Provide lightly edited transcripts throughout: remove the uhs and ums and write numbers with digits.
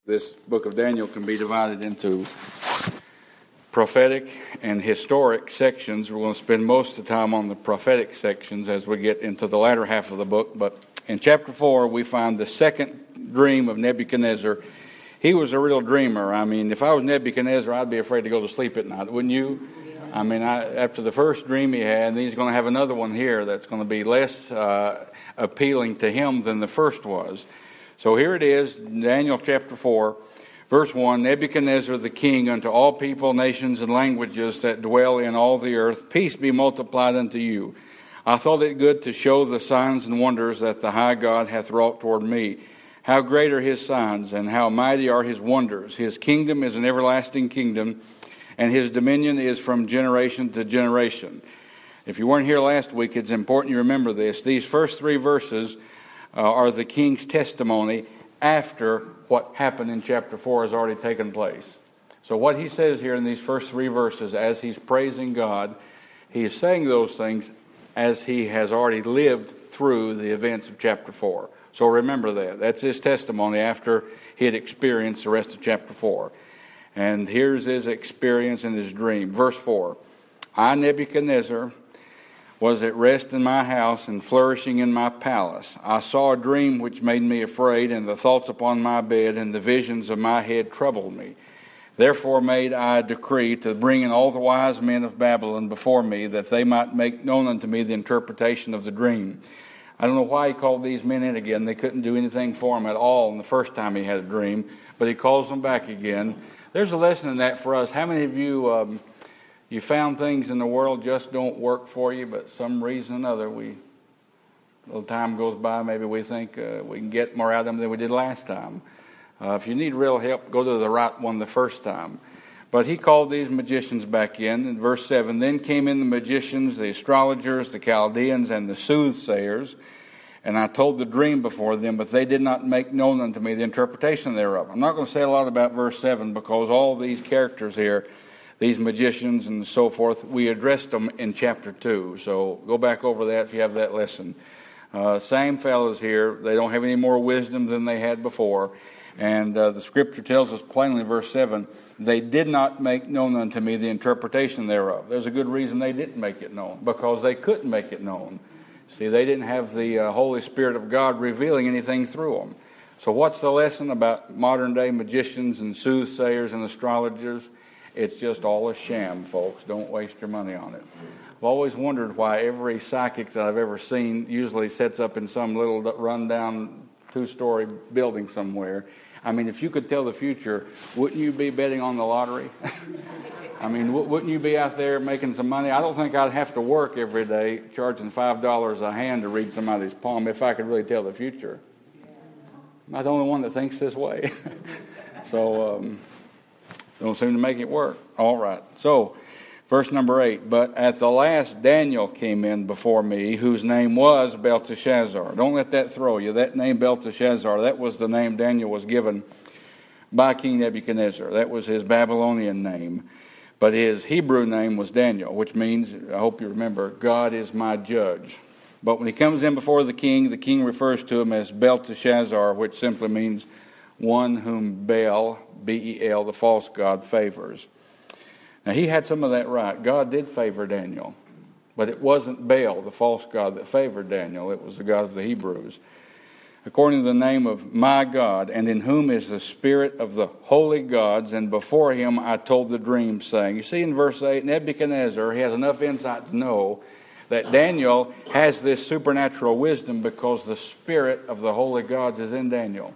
This book of Daniel can be divided into prophetic and historic sections. We're going to spend most of the time on the prophetic sections as we get into the latter half of the book. But in chapter 4, we find the second dream of Nebuchadnezzar. He was a real dreamer. I mean, if I was Nebuchadnezzar, I'd be afraid to go to sleep at night, wouldn't you? I mean, after the first dream he had, and he's going to have another one here that's going to be less appealing to him than the first was. So here it is, Daniel chapter 4, verse 1, Nebuchadnezzar the king unto all people, nations, and languages that dwell in all the earth, peace be multiplied unto you. I thought it good to show the signs and wonders that the high God hath wrought toward me. How great are his signs, and how mighty are his wonders. His kingdom is an everlasting kingdom, and his dominion is from generation to generation. If you weren't here last week, it's important you remember this. These first three verses are the king's testimony after what happened in chapter 4 has already taken place. So what he says here in these first three verses, as he's praising God, he is saying those things as he has already lived through the events of chapter 4. So remember that. That's his testimony after he had experienced the rest of chapter 4. And here's his experience in his dream. Verse 4, I, Nebuchadnezzar, was at rest in my house and flourishing in my palace. I saw a dream which made me afraid, and the thoughts upon my bed and the visions of my head troubled me. Therefore made I a decree to bring in all the wise men of Babylon before me, that they might make known unto me the interpretation of the dream. I don't know why he called these men in again. They couldn't do anything for him at all in the first time he had a dream, but he calls them back again. There's a lesson in that for us. How many of you... You found things in the world just don't work for you, but some reason or another, a little time goes by, maybe we think we can get more out of them than we did last time. If you need real help, go to the right one the first time. But he called these magicians back in verse 7, Then came in the magicians, the astrologers, the Chaldeans, and the soothsayers, and I told the dream before them, but they did not make known unto me the interpretation thereof. I'm not going to say a lot about verse 7, because all these characters here, these magicians and so forth, we addressed them in chapter 2. So go back over that if you have that lesson. Same fellows here. They don't have any more wisdom than they had before. And the scripture tells us plainly in verse 7, they did not make known unto me the interpretation thereof. There's a good reason they didn't make it known, because they couldn't make it known. See, they didn't have the Holy Spirit of God revealing anything through them. So what's the lesson about modern day magicians and soothsayers and astrologers? It's just all a sham, folks. Don't waste your money on it. I've always wondered why every psychic that I've ever seen usually sets up in some little rundown 2-story building somewhere. I mean, if you could tell the future, wouldn't you be betting on the lottery? I mean, wouldn't you be out there making some money? I don't think I'd have to work every day charging $5 a hand to read somebody's palm if I could really tell the future. I'm not the only one that thinks this way. So... don't seem to make it work. All right. So, verse number 8. But at the last Daniel came in before me, whose name was Belteshazzar. Don't let that throw you. That name Belteshazzar, that was the name Daniel was given by King Nebuchadnezzar. That was his Babylonian name. But his Hebrew name was Daniel, which means, I hope you remember, God is my judge. But when he comes in before the king refers to him as Belteshazzar, which simply means one whom Baal, B-E-L, the false god, favors. Now, he had some of that right. God did favor Daniel. But it wasn't Baal, the false god, that favored Daniel. It was the God of the Hebrews. According to the name of my God, and in whom is the spirit of the holy gods, and before him I told the dream, saying. You see in verse 8, Nebuchadnezzar, he has enough insight to know that Daniel has this supernatural wisdom because the spirit of the holy gods is in Daniel.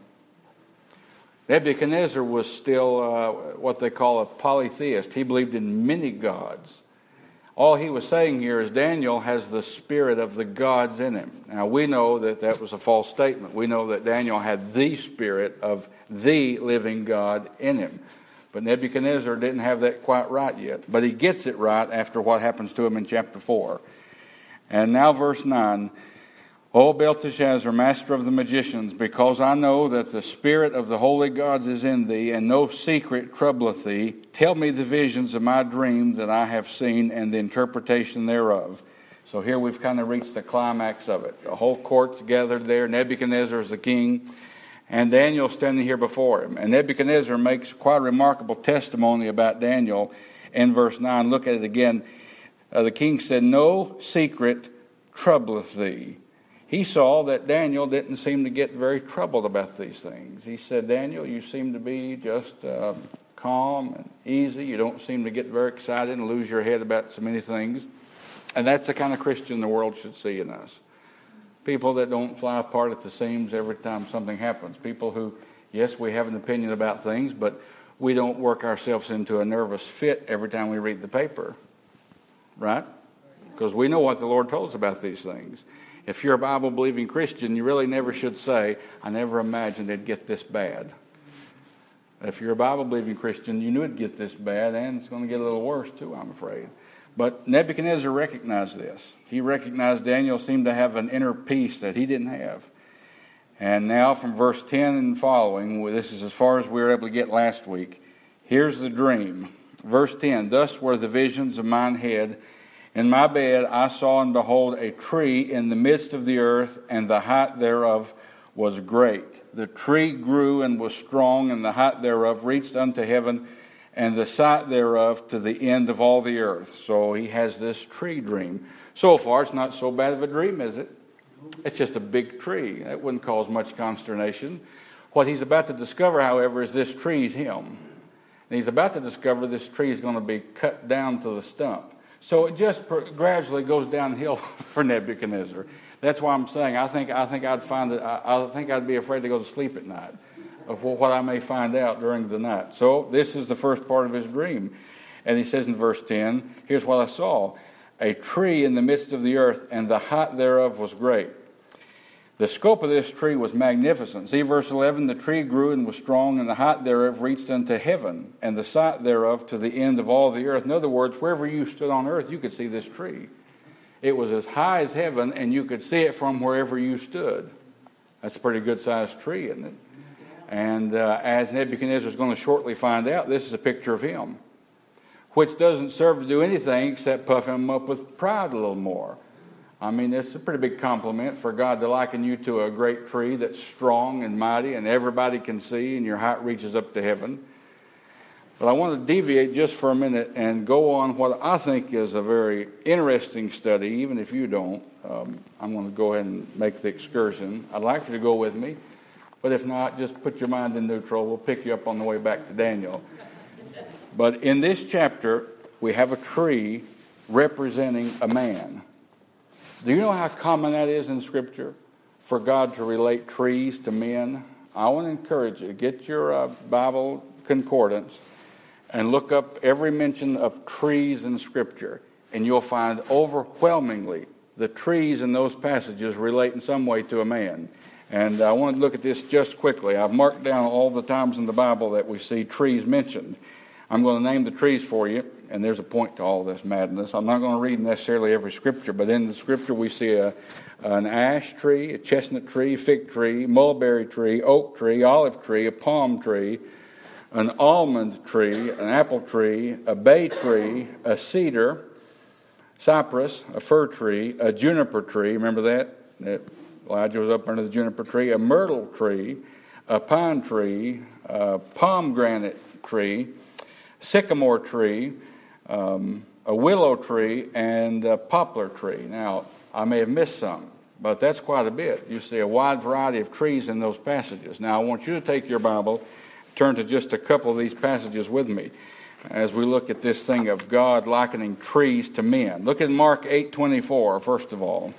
Nebuchadnezzar was still what they call a polytheist. He believed in many gods. All he was saying here is Daniel has the spirit of the gods in him. Now, we know that that was a false statement. We know that Daniel had the spirit of the living God in him. But Nebuchadnezzar didn't have that quite right yet. But he gets it right after what happens to him in chapter 4. And now verse 9. O Belteshazzar, master of the magicians, because I know that the spirit of the holy gods is in thee, and no secret troubleth thee, tell me the visions of my dream that I have seen, and the interpretation thereof. So here we've kind of reached the climax of it. The whole court's gathered there. Nebuchadnezzar is the king, and Daniel standing here before him. And Nebuchadnezzar makes quite a remarkable testimony about Daniel in verse 9. Look at it again. The king said, "No secret troubleth thee." He saw that Daniel didn't seem to get very troubled about these things. He said, "Daniel, you seem to be just calm and easy. You don't seem to get very excited and lose your head about so many things." And that's the kind of Christian the world should see in us. People that don't fly apart at the seams every time something happens. People who, yes, we have an opinion about things, but we don't work ourselves into a nervous fit every time we read the paper. Right? Because we know what the Lord told us about these things. If you're a Bible-believing Christian, you really never should say, "I never imagined it'd get this bad." If you're a Bible-believing Christian, you knew it'd get this bad, and it's going to get a little worse too, I'm afraid. But Nebuchadnezzar recognized this. He recognized Daniel seemed to have an inner peace that he didn't have. And now from verse 10 and following, this is as far as we were able to get last week. Here's the dream. Verse 10, "Thus were the visions of mine head. In my bed I saw and behold a tree in the midst of the earth, and the height thereof was great. The tree grew and was strong, and the height thereof reached unto heaven, and the sight thereof to the end of all the earth." So he has this tree dream. So far, it's not so bad of a dream, is it? It's just a big tree. That wouldn't cause much consternation. What he's about to discover, however, is this tree's him. And he's about to discover this tree is going to be cut down to the stump. So it just gradually goes downhill for Nebuchadnezzar. That's why I'm saying I think I'd be afraid to go to sleep at night of what I may find out during the night. So this is the first part of his dream. And he says in verse 10, "Here's what I saw. A tree in the midst of the earth, and the height thereof was great." The scope of this tree was magnificent. See verse 11, "The tree grew and was strong, and the height thereof reached unto heaven, and the sight thereof to the end of all the earth." In other words, wherever you stood on earth, you could see this tree. It was as high as heaven, and you could see it from wherever you stood. That's a pretty good-sized tree, isn't it? And as Nebuchadnezzar is going to shortly find out, this is a picture of him, which doesn't serve to do anything except puff him up with pride a little more. I mean, it's a pretty big compliment for God to liken you to a great tree that's strong and mighty and everybody can see and your height reaches up to heaven. But I want to deviate just for a minute and go on what I think is a very interesting study, even if you don't. I'm going to go ahead and make the excursion. I'd like for you to go with me, but if not, just put your mind in neutral. We'll pick you up on the way back to Daniel. But in this chapter, we have a tree representing a man. Do you know how common that is in Scripture, for God to relate trees to men? I want to encourage you to get your Bible concordance and look up every mention of trees in Scripture, and you'll find overwhelmingly the trees in those passages relate in some way to a man. And I want to look at this just quickly. I've marked down all the times in the Bible that we see trees mentioned. I'm going to name the trees for you, and there's a point to all this madness. I'm not going to read necessarily every scripture, but in the scripture we see an ash tree, a chestnut tree, fig tree, mulberry tree, oak tree, olive tree, a palm tree, an almond tree, an apple tree, a bay tree, a cedar, cypress, a fir tree, a juniper tree. Remember that? Elijah was up under the juniper tree. A myrtle tree, a pine tree, a pomegranate tree, sycamore tree, a willow tree, and a poplar tree. Now, I may have missed some, but that's quite a bit. You see a wide variety of trees in those passages. Now, I want you to take your Bible, turn to just a couple of these passages with me as we look at this thing of God likening trees to men. Look at Mark 8:24, first of all.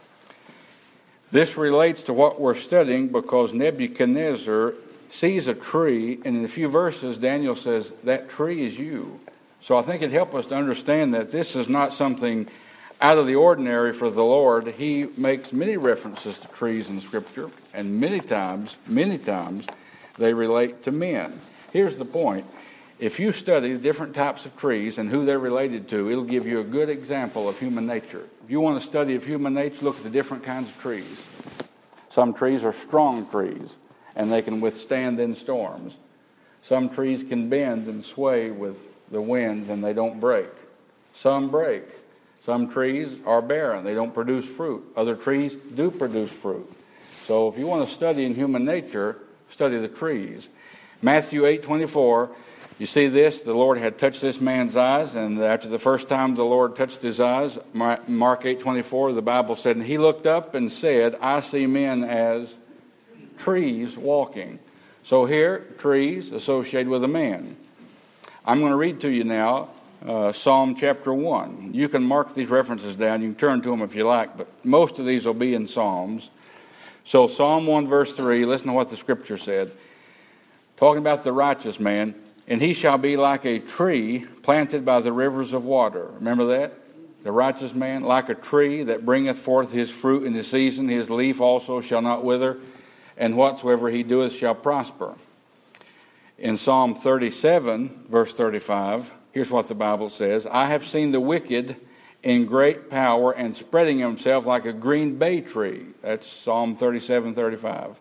This relates to what we're studying because Nebuchadnezzar sees a tree, and in a few verses, Daniel says, that tree is you. So I think it'd help us to understand that this is not something out of the ordinary for the Lord. He makes many references to trees in Scripture, and many times, they relate to men. Here's the point. If you study different types of trees and who they're related to, it'll give you a good example of human nature. If you want a study of human nature, look at the different kinds of trees. Some trees are strong trees, and they can withstand in storms. Some trees can bend and sway with the winds, and they don't break. Some break. Some trees are barren. They don't produce fruit. Other trees do produce fruit. So if you want to study in human nature, Study the trees. Matthew 8:24, you see this, the Lord had touched this man's eyes, and after the first time the Lord touched his eyes, Mark 8:24, the Bible said, and he looked up and said, I see men as trees walking. So here, trees associated with a man. I'm going to read to you now Psalm chapter 1. You can mark these references down. You can turn to them if you like, but most of these will be in Psalms. So Psalm 1 verse 3, listen to what the Scripture said. Talking about the righteous man, and he shall be like a tree planted by the rivers of water. Remember that? The righteous man, like a tree that bringeth forth his fruit in the season, his leaf also shall not wither, and whatsoever he doeth shall prosper. In Psalm 37, verse 35, here's what the Bible says. I have seen the wicked in great power and spreading himself like a green bay tree. That's Psalm 37, 35.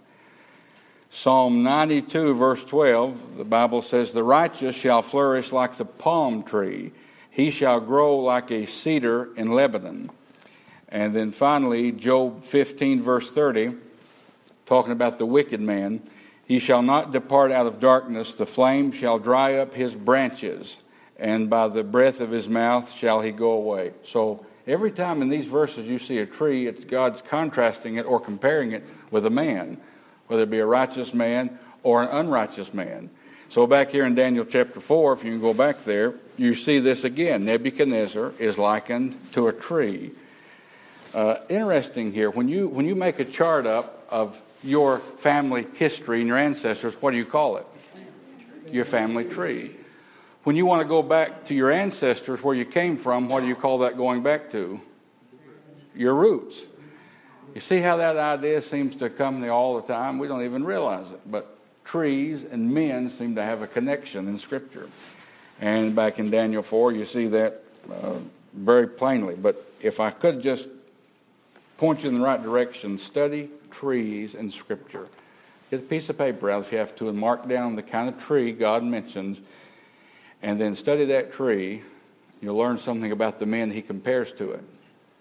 Psalm 92, verse 12, the Bible says, the righteous shall flourish like the palm tree. He shall grow like a cedar in Lebanon. And then finally, Job 15, verse 30, talking about the wicked man, he shall not depart out of darkness, the flame shall dry up his branches, and by the breath of his mouth shall he go away. So every time in these verses you see a tree, it's God's contrasting it or comparing it with a man, whether it be a righteous man or an unrighteous man. So back here in Daniel chapter 4, if you can go back there, you see this again. Nebuchadnezzar is likened to a tree. Interesting here, when you make a chart up of your family history and your ancestors, what do you call it? Your family tree. When you want to go back to your ancestors, where you came from, what do you call that going back to? Your roots. You see how that idea seems to come there all the time? We don't even realize it. But trees and men seem to have a connection in Scripture. And back in Daniel 4, you see that very plainly. But if I could just point you in the right direction, study trees in Scripture. Get a piece of paper out if you have to and mark down the kind of tree God mentions, and then study that tree. You'll learn something about the men he compares to it.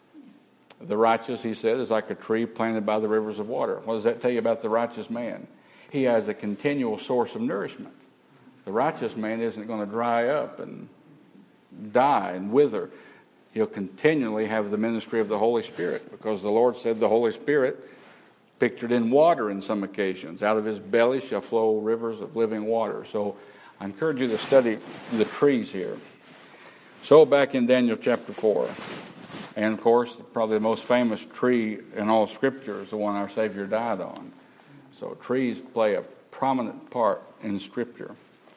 The righteous, he said, is like a tree planted by the rivers of water. What does that tell you about the righteous man? He has a continual source of nourishment. The righteous man isn't going to dry up and die and wither. He'll continually have the ministry of the Holy Spirit, because the Lord said the Holy Spirit, pictured in water in some occasions, out of his belly shall flow rivers of living water. So I encourage you to study the trees here. So back in Daniel chapter 4, and of course, probably the most famous tree in all Scripture is the one our Savior died on. So trees play a prominent part in Scripture.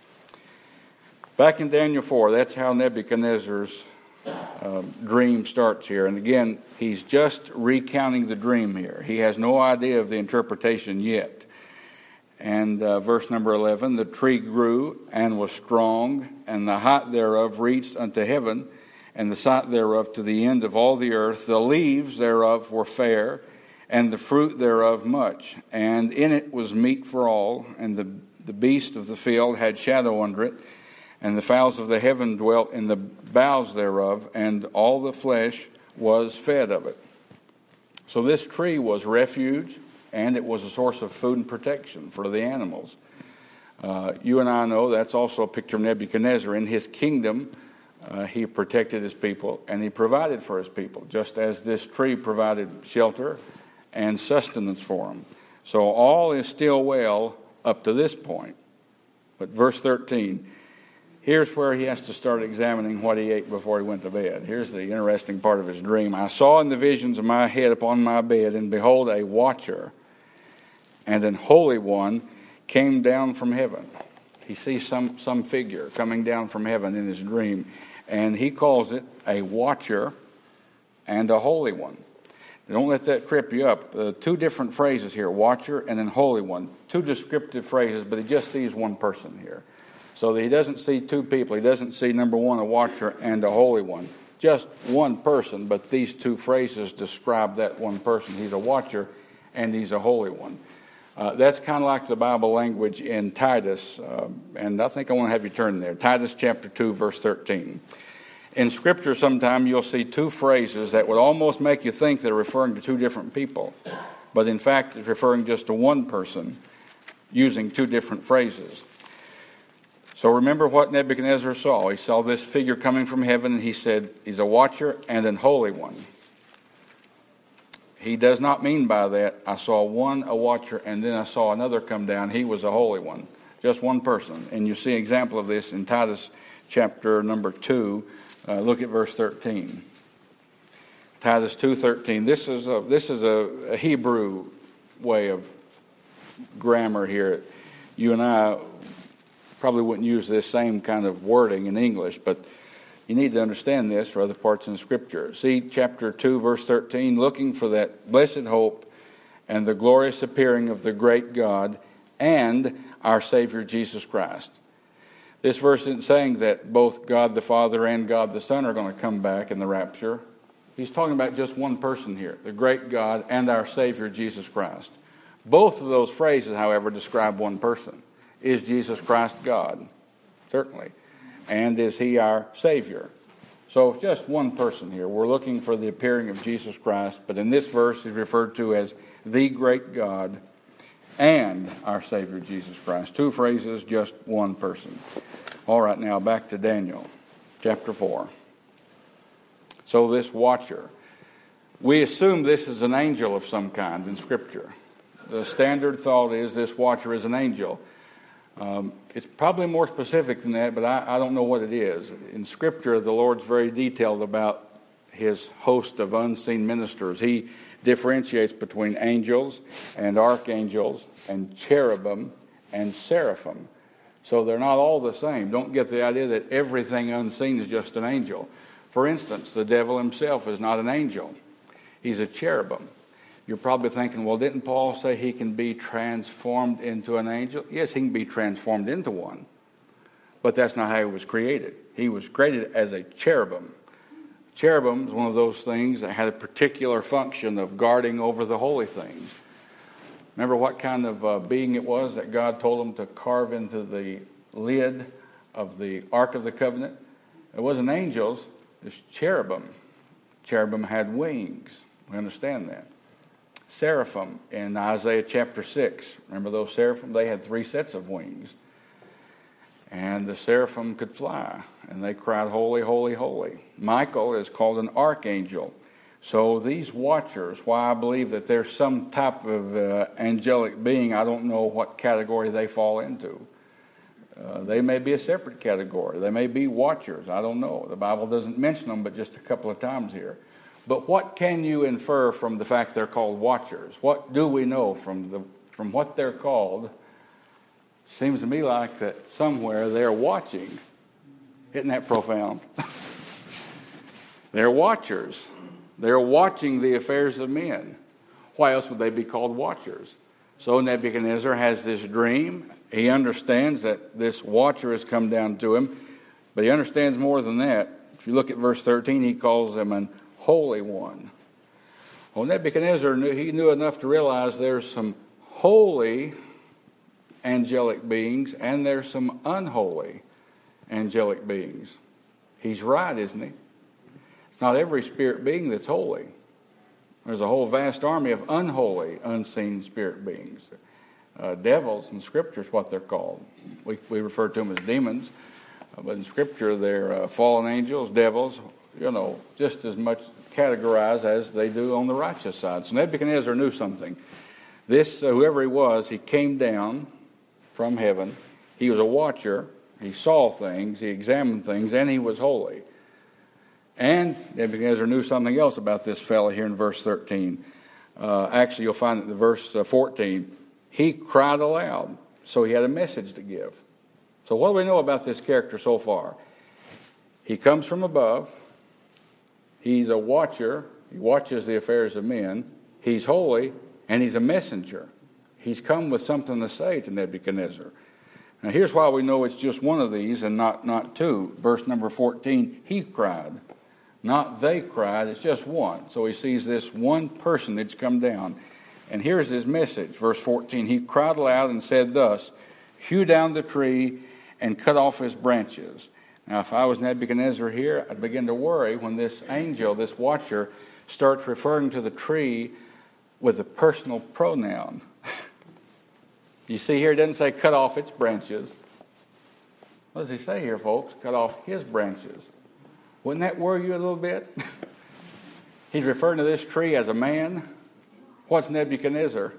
Back in Daniel 4, that's how Nebuchadnezzar's dream starts here. And again, he's just recounting the dream here. He has no idea of the interpretation yet. And verse number 11, the tree grew and was strong, and the height thereof reached unto heaven, and the sight thereof to the end of all the earth. The leaves thereof were fair, and the fruit thereof much. And in it was meat for all, and the beast of the field had shadow under it, and the fowls of the heaven dwelt in the boughs thereof, and all the flesh was fed of it. So this tree was refuge, and it was a source of food and protection for the animals. You and I know that's also a picture of Nebuchadnezzar. In his kingdom, he protected his people, and he provided for his people, just as this tree provided shelter and sustenance for them. So all is still well up to this point. But verse 13, here's where he has to start examining what he ate before he went to bed. Here's the interesting part of his dream. I saw in the visions of my head upon my bed, and behold, a watcher and an holy one came down from heaven. He sees some figure coming down from heaven in his dream, and he calls it a watcher and a holy one. Don't let that trip you up. Two different phrases here, watcher and then holy one. Two descriptive phrases, but he just sees one person here. So that he doesn't see two people. He doesn't see, number one, a watcher and a holy one. Just one person, but these two phrases describe that one person. He's a watcher and he's a holy one. That's kind of like the Bible language in Titus, and I think I want to have you turn there. Titus chapter 2, verse 13. In Scripture, sometime you'll see two phrases that would almost make you think they're referring to two different people, but in fact it's referring just to one person. using two different phrases. So remember what Nebuchadnezzar saw. He saw this figure coming from heaven, and he said, he's a watcher and an holy one. He does not mean by that, I saw one a watcher, and then I saw another come down. He was a holy one. Just one person. And you see an example of this in Titus chapter number 2. Look at verse 13. Titus 2:13. This is a Hebrew way of grammar here. You and I probably wouldn't use this same kind of wording in English, but you need to understand this for other parts in Scripture. See chapter 2, verse 13, looking for that blessed hope and the glorious appearing of the great God and our Savior Jesus Christ. This verse isn't saying that both God the Father and God the Son are going to come back in the rapture. He's talking about just one person here, the great God and our Savior Jesus Christ. Both of those phrases, however, describe one person. Is Jesus Christ God? Certainly. And is He our Savior? So just one person here. We're looking for the appearing of Jesus Christ, but in this verse He's referred to as the great God and our Savior Jesus Christ. Two phrases, just one person. All right, now back to Daniel, chapter 4. So this watcher, we assume this is an angel of some kind in Scripture. The standard thought is this watcher is an angel. It's probably more specific than that, but I don't know what it is. In Scripture, the Lord's very detailed about His host of unseen ministers. He differentiates between angels and archangels and cherubim and seraphim. So they're not all the same. Don't get the idea that everything unseen is just an angel. For instance, the devil himself is not an angel. He's a cherubim. You're probably thinking, well, didn't Paul say he can be transformed into an angel? Yes, he can be transformed into one. But that's not how he was created. He was created as a cherubim. Cherubim is one of those things that had a particular function of guarding over the holy things. Remember what kind of being it was that God told him to carve into the lid of the Ark of the Covenant? It wasn't angels, it's cherubim. Cherubim had wings. We understand that. Seraphim in Isaiah chapter 6. Remember those seraphim? They had 3 sets of wings. And the seraphim could fly. And they cried, holy, holy, holy. Michael is called an archangel. So these watchers, why I believe that there's some type of angelic being, I don't know what category they fall into. They may be a separate category. They may be watchers. I don't know. The Bible doesn't mention them but just a couple of times here. But what can you infer from the fact they're called watchers? What do we know from what they're called? Seems to me like that somewhere they're watching. Isn't that profound? They're watchers. They're watching the affairs of men. Why else would they be called watchers? So Nebuchadnezzar has this dream. He understands that this watcher has come down to him. But he understands more than that. If you look at verse 13, he calls him an holy one. Well, Nebuchadnezzar knew enough to realize there's some holy angelic beings and there's some unholy angelic beings. He's right, isn't he? It's not every spirit being that's holy. There's a whole vast army of unholy, unseen spirit beings. Devils in Scripture is what they're called. We refer to them as demons, but in Scripture they're fallen angels, devils, just as much categorized as they do on the righteous side. So Nebuchadnezzar knew something. This, whoever he was, he came down from heaven. He was a watcher. He saw things. He examined things, and he was holy. And Nebuchadnezzar knew something else about this fellow here in verse 13. Actually, you'll find it in verse 14. He cried aloud, so he had a message to give. So what do we know about this character so far? He comes from above. He's a watcher. He watches the affairs of men. He's holy, and he's a messenger. He's come with something to say to Nebuchadnezzar. Now here's why we know it's just one of these and not two. Verse number 14, he cried. Not they cried, it's just one. So he sees this one person that's come down. And here's his message. Verse 14, he cried aloud and said thus, hew down the tree and cut off his branches. Now, if I was Nebuchadnezzar here, I'd begin to worry when this angel, this watcher, starts referring to the tree with a personal pronoun. You see here, it doesn't say cut off its branches. What does he say here, folks? Cut off his branches. Wouldn't that worry you a little bit? He's referring to this tree as a man. What's Nebuchadnezzar?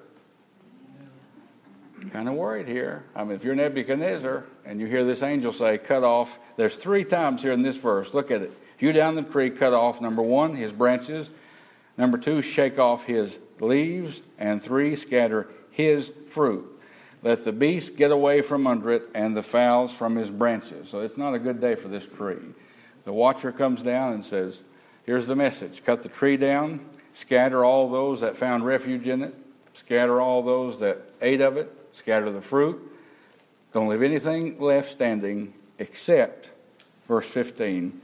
Kind of worried here. I mean, if you're Nebuchadnezzar and you hear this angel say, cut off, there's 3 times here in this verse. Look at it. Hew down the tree, cut off, number 1, his branches. Number 2, shake off his leaves. And 3, scatter his fruit. Let the beast get away from under it and the fowls from his branches. So it's not a good day for this tree. The watcher comes down and says, here's the message. Cut the tree down, scatter all those that found refuge in it, scatter all those that ate of it, scatter the fruit. Don't leave anything left standing except, verse 15,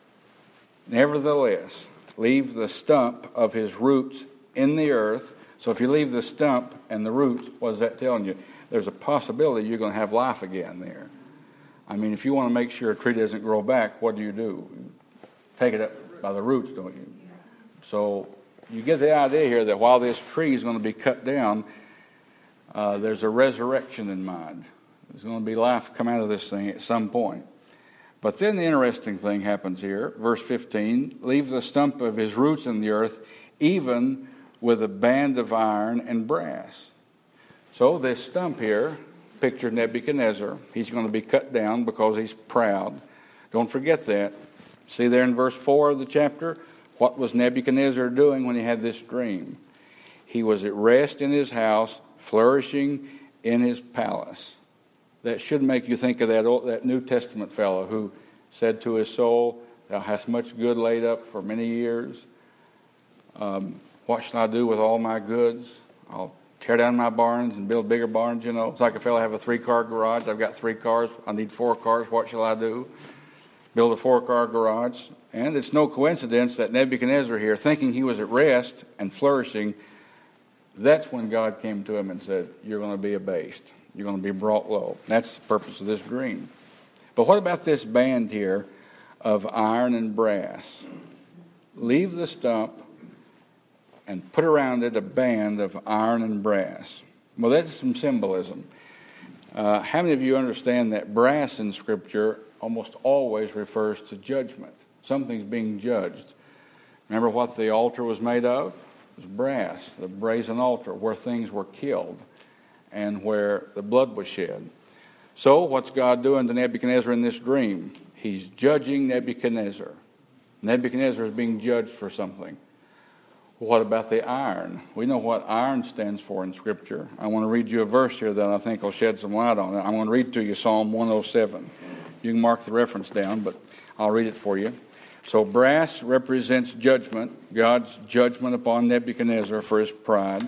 nevertheless, leave the stump of his roots in the earth. So if you leave the stump and the roots, what is that telling you? There's a possibility you're going to have life again there. I mean, if you want to make sure a tree doesn't grow back, what do? You take it up by the roots, don't you? So you get the idea here that while this tree is going to be cut down, there's a resurrection in mind. There's going to be life come out of this thing at some point. But then the interesting thing happens here. Verse 15, leave the stump of his roots in the earth, even with a band of iron and brass. So this stump here, picture Nebuchadnezzar. He's going to be cut down because he's proud. Don't forget that. See there in verse 4 of the chapter, what was Nebuchadnezzar doing when he had this dream? He was at rest in his house, flourishing in his palace. That should make you think of that New Testament fellow who said to his soul, thou hast much good laid up for many years. What shall I do with all my goods? I'll tear down my barns and build bigger barns, you know. It's like a fellow have a 3-car garage. I've got 3 cars. I need 4 cars. What shall I do? Build a 4-car garage. And it's no coincidence that Nebuchadnezzar here, thinking he was at rest and flourishing, that's when God came to him and said, you're going to be abased. You're going to be brought low. That's the purpose of this dream. But what about this band here of iron and brass? Leave the stump and put around it a band of iron and brass. Well, that's some symbolism. How many of you understand that brass in Scripture almost always refers to judgment? Something's being judged. Remember what the altar was made of? It was brass, the brazen altar, where things were killed and where the blood was shed. So what's God doing to Nebuchadnezzar in this dream? He's judging Nebuchadnezzar. Nebuchadnezzar is being judged for something. What about the iron? We know what iron stands for in Scripture. I want to read you a verse here that I think will shed some light on it. I'm going to read to you Psalm 107. You can mark the reference down, but I'll read it for you. So brass represents judgment, God's judgment upon Nebuchadnezzar for his pride.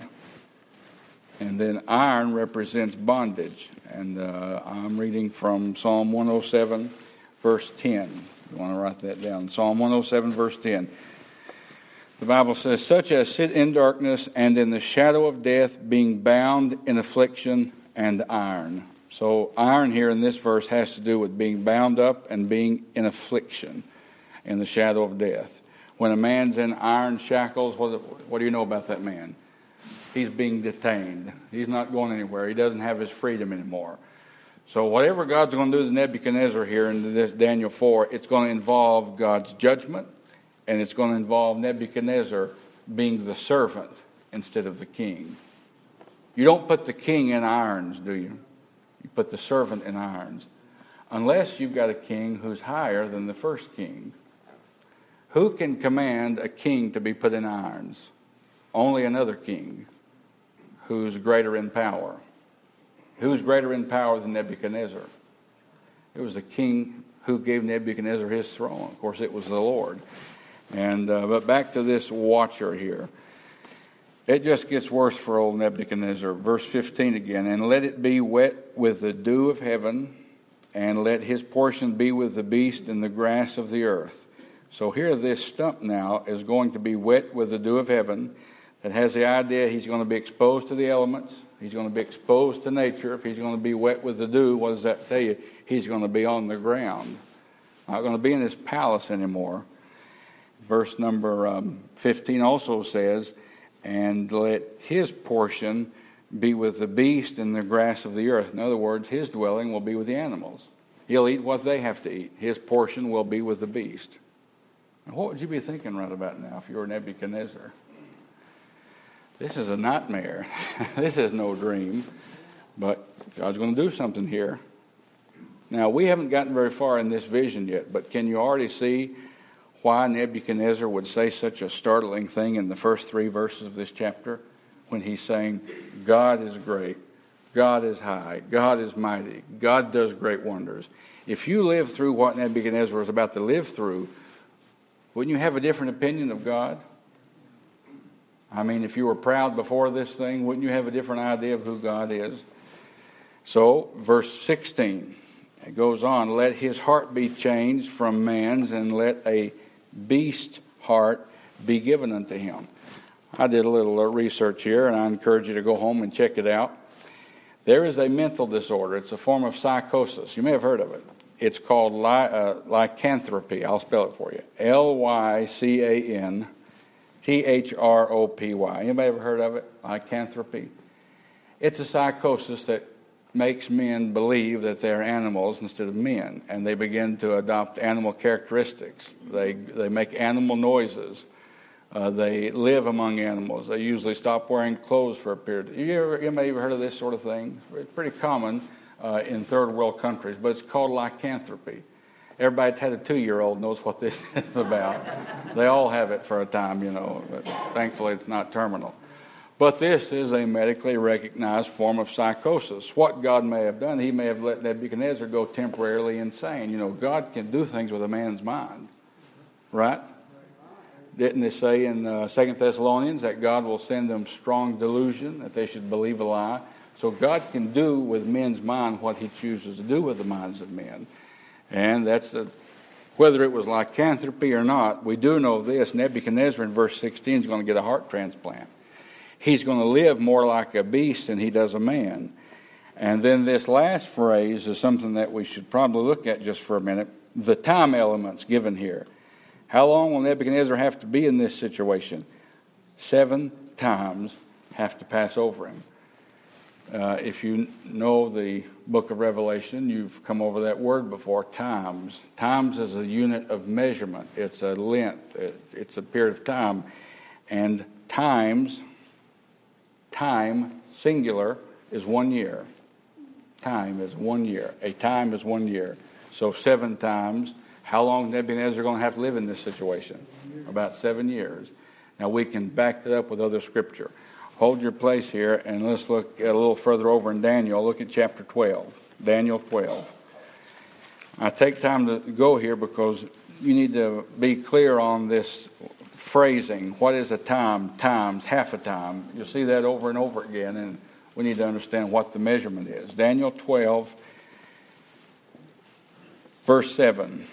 And then iron represents bondage. And I'm reading from Psalm 107, verse 10. You want to write that down. Psalm 107, verse 10. The Bible says, such as sit in darkness and in the shadow of death, being bound in affliction and iron. So iron here in this verse has to do with being bound up and being in affliction in the shadow of death. When a man's in iron shackles, what do you know about that man? He's being detained. He's not going anywhere. He doesn't have his freedom anymore. So whatever God's going to do to Nebuchadnezzar here in this Daniel 4, it's going to involve God's judgment, and it's going to involve Nebuchadnezzar being the servant instead of the king. You don't put the king in irons, do you? You put the servant in irons. Unless you've got a king who's higher than the first king. Who can command a king to be put in irons? Only another king who's greater in power. Who's greater in power than Nebuchadnezzar? It was the king who gave Nebuchadnezzar his throne. Of course, it was the Lord. And but back to this watcher here. It just gets worse for old Nebuchadnezzar. Verse 15 again. And let it be wet with the dew of heaven, and let his portion be with the beast and the grass of the earth. So here this stump now is going to be wet with the dew of heaven. That has the idea he's going to be exposed to the elements. He's going to be exposed to nature. If he's going to be wet with the dew, what does that tell you? He's going to be on the ground. Not going to be in his palace anymore. Verse number 15 also says, and let his portion be with the beast and the grass of the earth. In other words, his dwelling will be with the animals. He'll eat what they have to eat. His portion will be with the beast. Now, what would you be thinking right about now if you were Nebuchadnezzar? This is a nightmare. This is no dream. But God's going to do something here. Now, we haven't gotten very far in this vision yet, but can you already see why Nebuchadnezzar would say such a startling thing in the first 3 verses of this chapter? When he's saying, God is great, God is high, God is mighty, God does great wonders. If you live through what Nebuchadnezzar was about to live through, wouldn't you have a different opinion of God? I mean, if you were proud before this thing, wouldn't you have a different idea of who God is? So, verse 16, it goes on, let his heart be changed from man's, and let a beast heart be given unto him. I did a little research here, and I encourage you to go home and check it out. There is a mental disorder. It's a form of psychosis. You may have heard of it. It's called lycanthropy. I'll spell it for you. Lycanthropy. Anybody ever heard of it? Lycanthropy. It's a psychosis that makes men believe that they're animals instead of men, and they begin to adopt animal characteristics. They make animal noises. They live among animals. They usually stop wearing clothes for a period. You may have heard of this sort of thing. It's pretty common in third world countries, but it's called lycanthropy. Everybody that's had a 2-year-old knows what this is about. They all have it for a time, but thankfully it's not terminal. But this is a medically recognized form of psychosis. What God may have done, he may have let Nebuchadnezzar go temporarily insane. God can do things with a man's mind, right? Didn't it say in 2 Thessalonians that God will send them strong delusion, that they should believe a lie? So God can do with men's mind what he chooses to do with the minds of men. And whether it was lycanthropy or not, we do know this. Nebuchadnezzar in verse 16 is going to get a heart transplant. He's going to live more like a beast than he does a man. And then this last phrase is something that we should probably look at just for a minute. The time elements given here. How long will Nebuchadnezzar have to be in this situation? 7 times have to pass over him. If you know the book of Revelation, you've come over that word before, times. Times is a unit of measurement. It's a length. It's a period of time. And time, singular, is 1 year. Time is 1 year. A time is 1 year. So 7 times. How long is Nebuchadnezzar going to have to live in this situation? About 7 years. Now we can back it up with other scripture. Hold your place here, and let's look a little further over in Daniel. Look at chapter 12. Daniel 12. I take time to go here because you need to be clear on this phrasing. What is a time? Times, half a time. You'll see that over and over again, and we need to understand what the measurement is. Daniel 12, verse 7.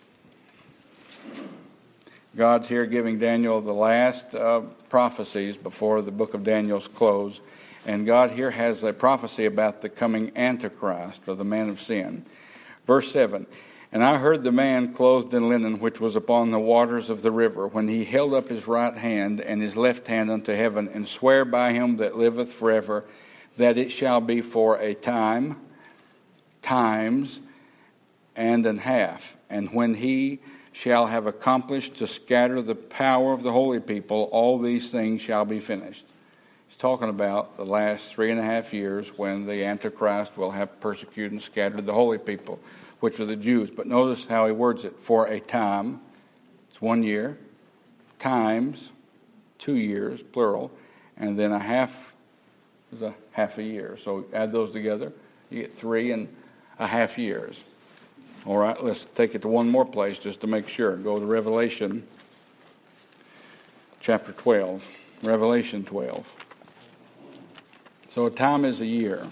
God's here giving Daniel the last prophecies before the book of Daniel's close. And God here has a prophecy about the coming Antichrist, or the man of sin. Verse 7, and I heard the man clothed in linen, which was upon the waters of the river, when he held up his right hand and his left hand unto heaven, and swear by him that liveth forever, that it shall be for a time, times, and an half. And when he shall have accomplished to scatter the power of the holy people, all these things shall be finished. He's talking about the last 3.5 years when the Antichrist will have persecuted and scattered the holy people, which are the Jews. But notice how he words it. For a time, it's 1 year. Times, 2 years, plural. And then a half is a half a year. So add those together, you get 3.5 years. All right, let's take it to one more place just to make sure. Go to Revelation chapter 12. Revelation 12. So a time is a year.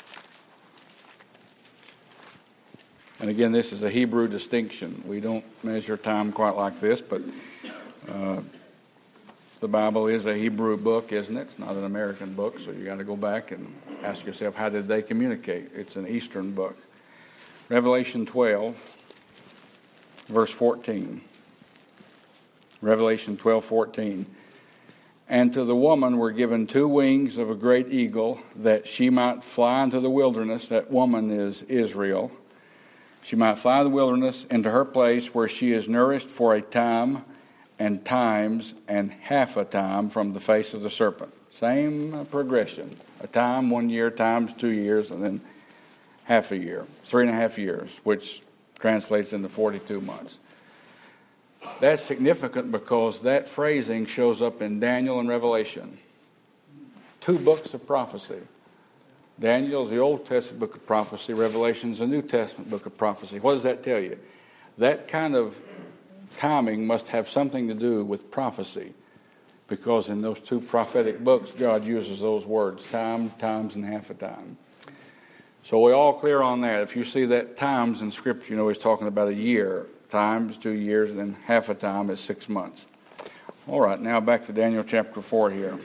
And again, this is a Hebrew distinction. We don't measure time quite like this, but the Bible is a Hebrew book, isn't it? It's not an American book, so you got to go back and ask yourself, how did they communicate? It's an Eastern book. Revelation 12, verse 14. Revelation 12:14. And to the woman were given 2 wings of a great eagle, that she might fly into the wilderness. That woman is Israel. She might fly in the wilderness into her place where she is nourished for a time and times and half a time from the face of the serpent. Same progression. A time, 1 year, times 2 years, and then half a year. 3.5 years, which translates into 42 months. That's significant because that phrasing shows up in Daniel and Revelation. 2 books of prophecy. Daniel's the Old Testament book of prophecy. Revelation's the New Testament book of prophecy. What does that tell you? That kind of timing must have something to do with prophecy, because in those 2 prophetic books, God uses those words, time, times, and half a time. So we're all clear on that. If you see that times in Scripture, you know he's talking about a year. Times, 2 years, and then half a time is 6 months. All right, now back to Daniel chapter 4 here.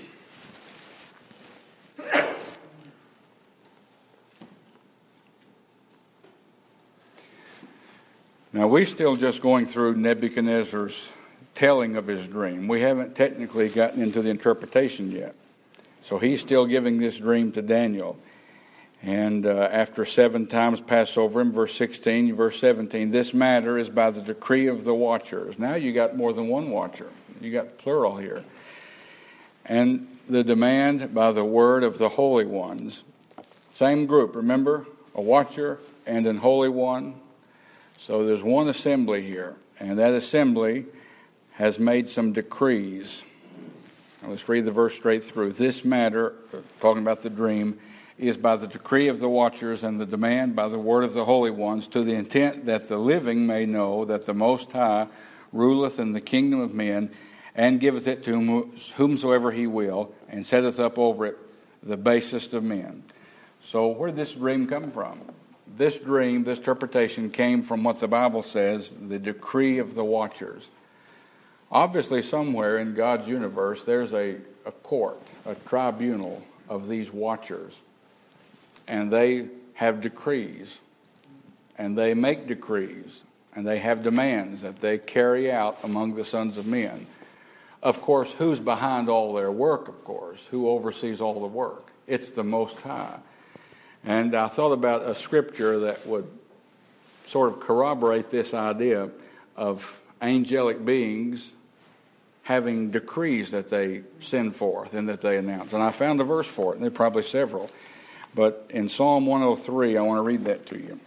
Now, we're still just going through Nebuchadnezzar's telling of his dream. We haven't technically gotten into the interpretation yet. So he's still giving this dream to Daniel. And after 7 times pass over him, verse 16, verse 17, this matter is by the decree of the watchers. Now you got more than one watcher. You got plural here. And the demand by the word of the holy ones. Same group, remember? A watcher and an holy one. So there's one assembly here. And that assembly has made some decrees. Now let's read the verse straight through. This matter, talking about the dream, is by the decree of the watchers and the demand by the word of the holy ones, to the intent that the living may know that the Most High ruleth in the kingdom of men, and giveth it to whomsoever he will, and setteth up over it the basest of men. So where did this dream come from? This dream, this interpretation came from what the Bible says, the decree of the watchers. Obviously somewhere in God's universe there's a court, a tribunal of these watchers. And they have decrees, and they make decrees, and they have demands that they carry out among the sons of men. Of course, who's behind all their work, of course? Who oversees all the work? It's the Most High. And I thought about a scripture that would sort of corroborate this idea of angelic beings having decrees that they send forth and that they announce. And I found a verse for it, and there are probably several. But in Psalm 103, I want to read that to you.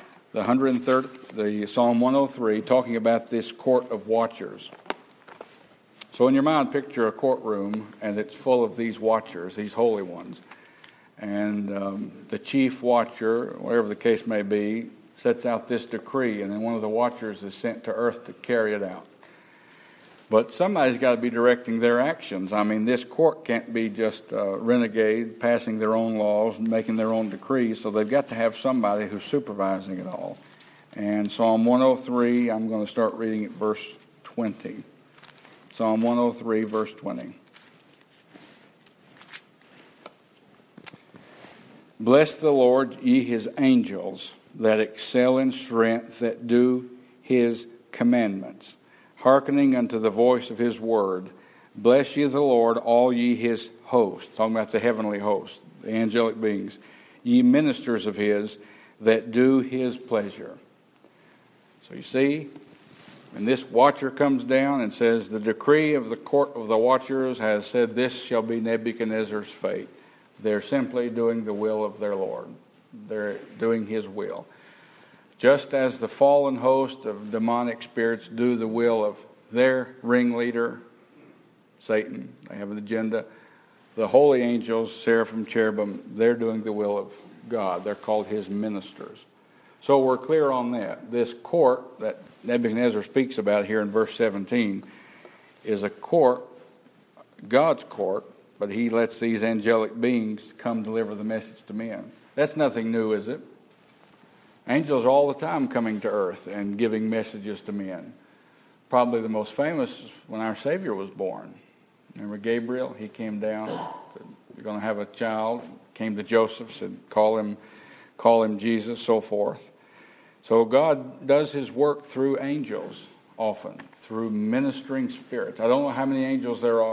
The Psalm 103, talking about this court of watchers. So in your mind, picture a courtroom, and it's full of these watchers, these holy ones. And the chief watcher, whatever the case may be, sets out this decree, and then one of the watchers is sent to earth to carry it out. But somebody's got to be directing their actions. I mean, this court can't be just renegade, passing their own laws and making their own decrees, so they've got to have somebody who's supervising it all. And Psalm 103, I'm going to start reading at verse 20. Psalm 103, verse 20. Bless the Lord, ye his angels, that excel in strength, that do his commandments, hearkening unto the voice of his word. Bless ye the Lord, all ye his hosts. Talking about the heavenly host, the angelic beings. Ye ministers of his, that do his pleasure. So you see, when this watcher comes down and says, the decree of the court of the watchers has said, this shall be Nebuchadnezzar's fate. They're simply doing the will of their Lord. They're doing his will. Just as the fallen host of demonic spirits do the will of their ringleader, Satan, they have an agenda. The holy angels, seraphim, cherubim, they're doing the will of God. They're called his ministers. So we're clear on that. This court that Nebuchadnezzar speaks about here in verse 17 is a court, God's court, but he lets these angelic beings come deliver the message to men. That's nothing new, is it? Angels are all the time coming to earth and giving messages to men. Probably the most famous is when our Savior was born. Remember Gabriel? He came down, said, you're going to have a child. Came to Joseph, said, call him Jesus, so forth. So God does his work through angels often, through ministering spirits. I don't know how many angels there are.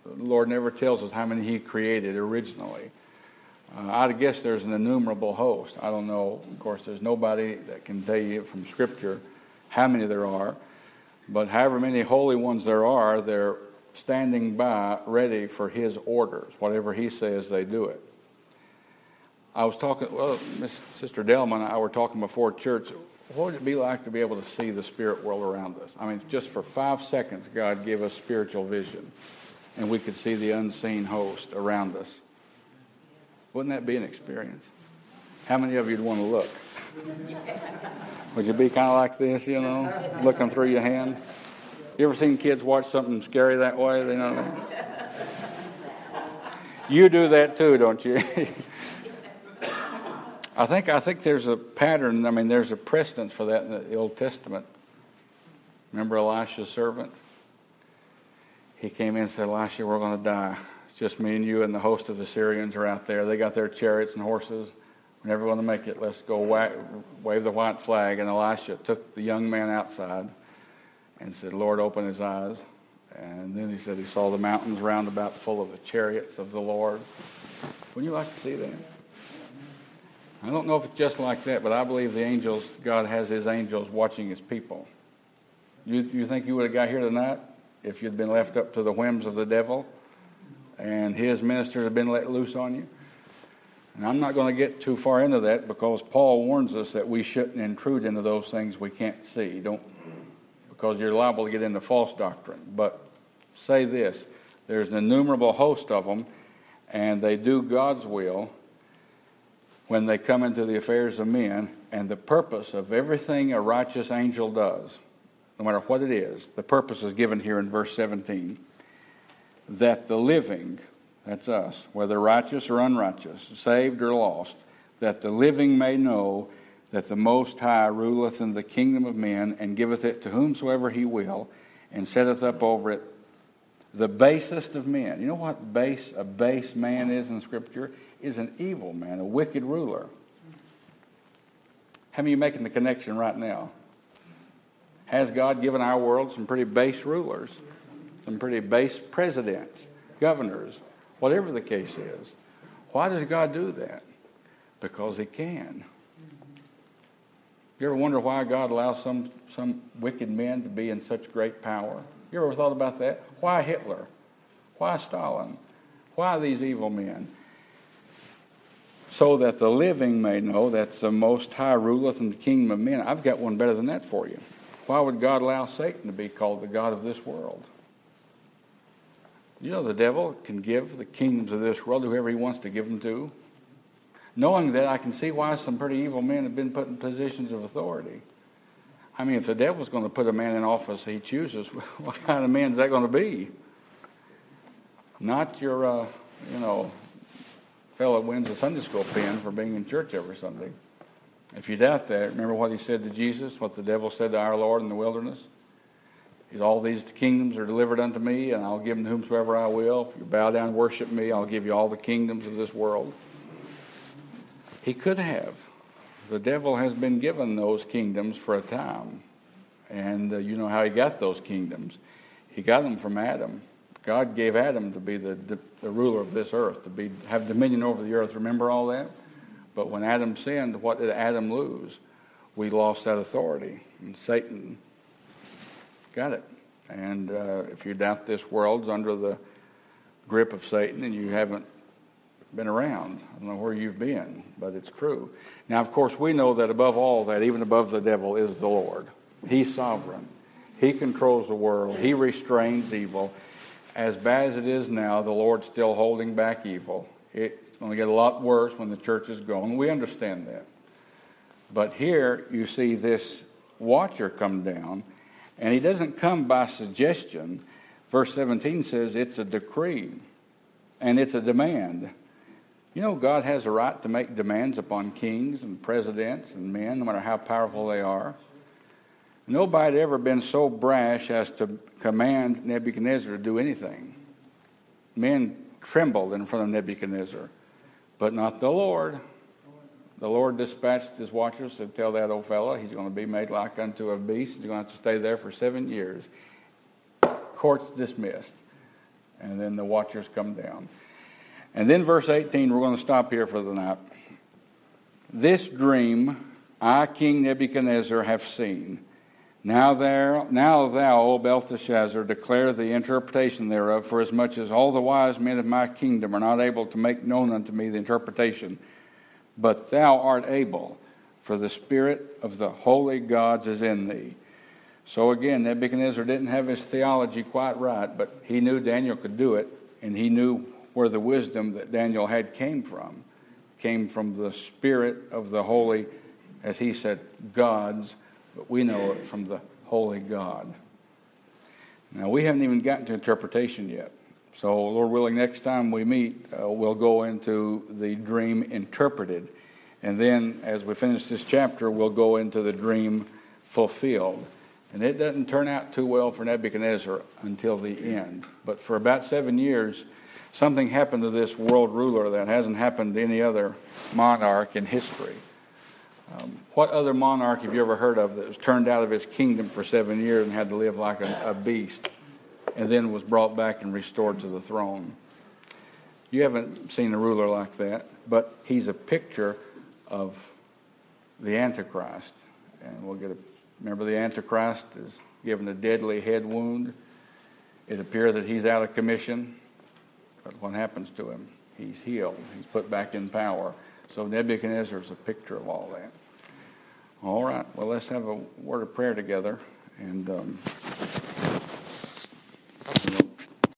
The Lord never tells us how many he created originally. I'd guess there's an innumerable host. I don't know. Of course, there's nobody that can tell you from Scripture how many there are. But however many holy ones there are, they're standing by ready for his orders. Whatever he says, they do it. I was talking, Sister Delma and I were talking before church. What would it be like to be able to see the spirit world around us? I mean, just for 5 seconds, God gave us spiritual vision, and we could see the unseen host around us. Wouldn't that be an experience? How many of you would want to look? Would you be kind of like this, looking through your hand? You ever seen kids watch something scary that way? They know. You do that too, don't you? I think there's a pattern. I mean, there's a precedence for that in the Old Testament. Remember Elisha's servant? He came in and said, Elisha, we're going to die. It's just me and you and the host of the Syrians are out there. They got their chariots and horses. We're never going to make it. Let's go wave the white flag. And Elisha took the young man outside and said, Lord, open his eyes. And then he said he saw the mountains round about full of the chariots of the Lord. Wouldn't you like to see that? I don't know if it's just like that, but I believe God has his angels watching his people. You think you would have got here tonight if you'd been left up to the whims of the devil and his ministers had been let loose on you? And I'm not going to get too far into that because Paul warns us that we shouldn't intrude into those things we can't see. Because you're liable to get into false doctrine. But say this, there's an innumerable host of them, and they do God's will when they come into the affairs of men, and the purpose of everything a righteous angel does, no matter what it is, the purpose is given here in verse 17, that the living, that's us, whether righteous or unrighteous, saved or lost, that the living may know that the Most High ruleth in the kingdom of men, and giveth it to whomsoever he will, and setteth up over it the basest of men. You know what a base man is in Scripture? Is an evil man, a wicked ruler. How many of you making the connection right now? Has God given our world some pretty base rulers, some pretty base presidents, governors, whatever the case is? Why does God do that? Because he can. You ever wonder why God allows some wicked men to be in such great power? You ever thought about that? Why Hitler? Why Stalin? Why these evil men? So that the living may know that the Most High ruleth in the kingdom of men. I've got one better than that for you. Why would God allow Satan to be called the god of this world? You know the devil can give the kingdoms of this world to whoever he wants to give them to. Knowing that, I can see why some pretty evil men have been put in positions of authority. I mean, if the devil's going to put a man in office he chooses, what kind of man is that going to be? Not your, fellow wins a Sunday school pen for being in church every Sunday. If you doubt that, remember what he said to Jesus, what the devil said to our Lord in the wilderness? He's, all these kingdoms are delivered unto me, and I'll give them to whomsoever I will. If you bow down and worship me, I'll give you all the kingdoms of this world. He could have. The devil has been given those kingdoms for a time. And you know how he got those kingdoms. He got them from Adam. God gave Adam to be the ruler of this earth, to have dominion over the earth. Remember all that? But when Adam sinned, what did Adam lose? We lost that authority. And Satan got it. And if you doubt this world's under the grip of Satan and you haven't been around, I don't know where you've been, but it's true. Now, of course, we know that above all that, even above the devil, is the Lord. He's sovereign. He controls the world. He restrains evil. As bad as it is now, the Lord's still holding back evil. It's going to get a lot worse when the church is gone. We understand that. But here you see this watcher come down, and he doesn't come by suggestion. Verse 17 says it's a decree, and it's a demand. You know, God has a right to make demands upon kings and presidents and men, no matter how powerful they are. Nobody had ever been so brash as to command Nebuchadnezzar to do anything. Men trembled in front of Nebuchadnezzar, but not the Lord. The Lord dispatched his watchers to tell that old fellow he's going to be made like unto a beast. He's going to have to stay there for 7 years. Court's dismissed. And then the watchers come down. And then verse 18, we're going to stop here for the night. This dream I, King Nebuchadnezzar, have seen. Now thou, O Belteshazzar, declare the interpretation thereof, for as much as all the wise men of my kingdom are not able to make known unto me the interpretation, but thou art able, for the spirit of the holy gods is in thee. So again, Nebuchadnezzar didn't have his theology quite right, but he knew Daniel could do it, and he knew where the wisdom that Daniel had came from. Came from the spirit of the holy, as he said, gods, but we know it from the holy God. Now, we haven't even gotten to interpretation yet. So, Lord willing, next time we meet, we'll go into the dream interpreted. And then, as we finish this chapter, we'll go into the dream fulfilled. And it doesn't turn out too well for Nebuchadnezzar until the end. But for about 7 years, something happened to this world ruler that hasn't happened to any other monarch in history. What other monarch have you ever heard of that was turned out of his kingdom for 7 years and had to live like a beast and then was brought back and restored to the throne? You haven't seen a ruler like that, but he's a picture of the Antichrist. And remember, the Antichrist is given a deadly head wound. It appears that he's out of commission, but what happens to him? He's healed. He's put back in power. So Nebuchadnezzar is a picture of all that. All right, well, let's have a word of prayer together, and